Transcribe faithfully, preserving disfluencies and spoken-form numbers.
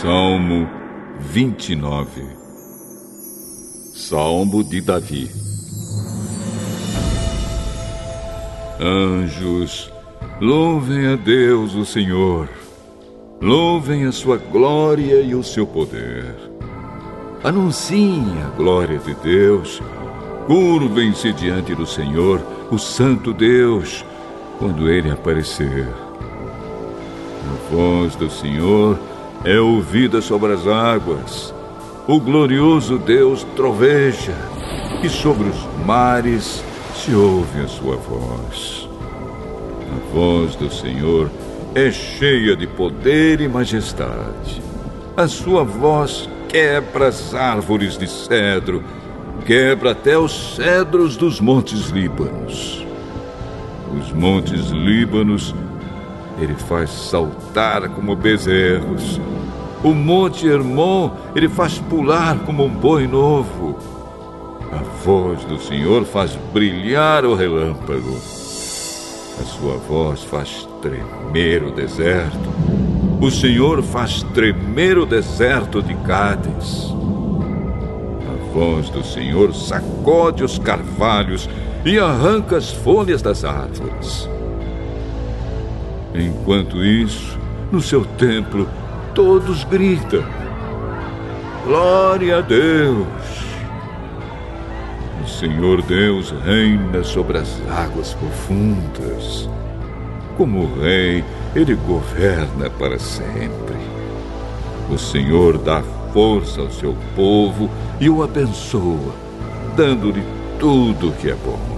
Salmo vinte e nove. Salmo de Davi. Anjos, louvem a Deus o Senhor. Louvem a sua glória e o seu poder. Anunciem a glória de Deus. Curvem-se diante do Senhor, o Santo Deus, quando Ele aparecer. A voz do Senhor é ouvida sobre as águas. O glorioso Deus troveja, e sobre os mares se ouve a sua voz. A voz do Senhor é cheia de poder e majestade. A sua voz quebra as árvores de cedro, quebra até os cedros dos montes Líbanos. Os montes Líbanos Ele faz saltar como bezerros. O monte Hermon Ele faz pular como um boi novo. A voz do Senhor faz brilhar o relâmpago. A sua voz faz tremer o deserto. O Senhor faz tremer o deserto de Cádiz. A voz do Senhor sacode os carvalhos e arranca as folhas das árvores. Enquanto isso, no seu templo, todos gritam: glória a Deus! O Senhor Deus reina sobre as águas profundas. Como rei, Ele governa para sempre. O Senhor dá força ao seu povo e o abençoa, dando-lhe tudo que é bom.